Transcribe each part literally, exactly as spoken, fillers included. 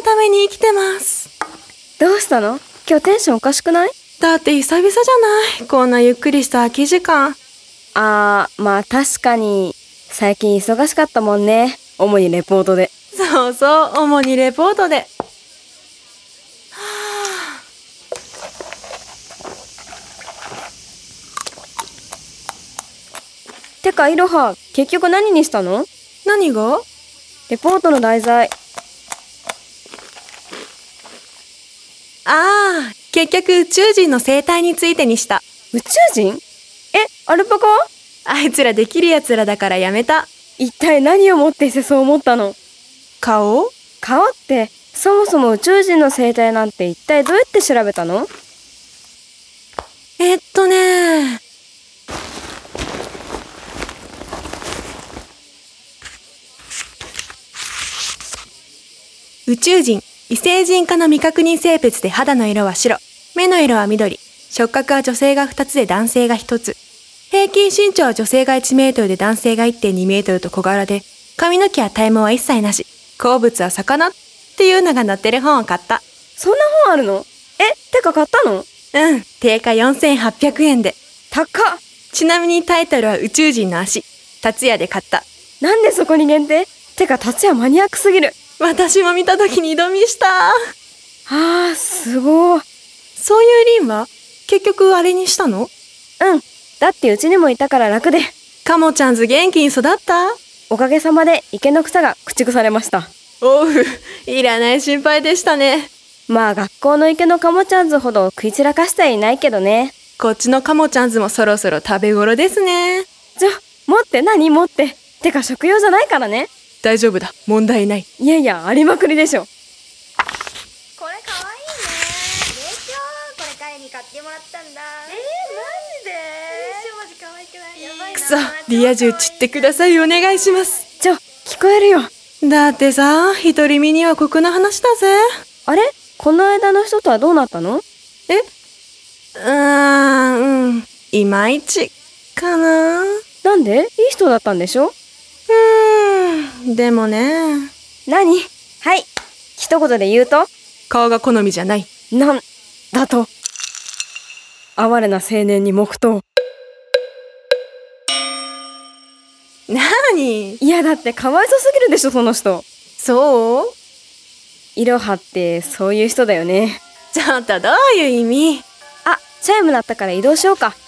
ために生きてます。 どうしたの？今日テンションおかしくない？ だって久々じゃない、こんなゆっくりした空き時間。 あー、まあ確かに最近忙しかったもんね。主にレポートで。 そうそう、主にレポートで。はぁ。てかいろは、結局何にしたの？ 何が？ レポートの題材。 ああ、結局宇宙人の生態についてにした。 宇宙人？え、アルパカは？ あいつらできるやつらだからやめた。 一体何をもってしてそう思ったの？ 顔？ 顔って、そもそも宇宙人の生態なんて一体どうやって調べたの？ えっとね宇宙人、異星人化の未確認生物で肌の色は白、目の色は緑、触覚は女性がふたつで男性がひとつ。平均身長は女性がいちメートルで男性が いってんにメートルと小柄で、髪の毛や体毛は一切なし、好物は魚っていうのが載ってる本を買った。 そんな本あるの？え、てか買ったの？ うん、定価よんせんはっぴゃくえんで。 高っ。 ちなみにタイトルは宇宙人の足、達也で買った。 なんでそこに限定？てか達也マニアックすぎる。 私も見た時にドミした。 あー、すごい。 そういうリンは結局あれにしたの？ うん。だってうちにもいたから楽で。 カモちゃんズ元気に育った？ おかげさまで池の草が駆逐されました。 おう、いらない心配でしたね。 まあ学校の池のカモちゃんズほど食い散らかしてはいないけどね。 こっちのカモちゃんズもそろそろ食べ頃ですね。 ちょ、持って何持って。てか食用じゃないからね。 大丈夫だ、問題ない。 いやいや、ありまくりでしょ。 これかわいいね。でしょ、これ彼に買ってもらったんだ。えー、マジで？でしょ、マジ可愛くない？やばいな。 くそ、リア充散ってください、お願いします。 ちょ、聞こえるよ。 だってさ、独り身には酷な話だぜ。 あれ？この間の人とはどうなったの？ え？うーん、うん、いまいち、かな。 なんで？いい人だったんでしょ？ うーん、でもね。 何？はい。一言で言うと？ 顔が好みじゃない。 なんだと？哀れな青年に黙祷。 なに？ いやだってかわいそすぎるでしょ、その人。 そう？ いろはってそういう人だよね。 ちょっとどういう意味？ あ、チャイム鳴ったから移動しようか。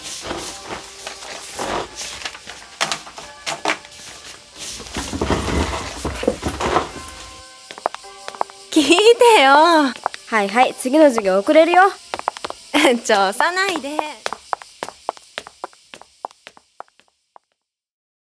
聞いてよ。 はいはい、次の授業遅れるよ。 ちょ、押さないで。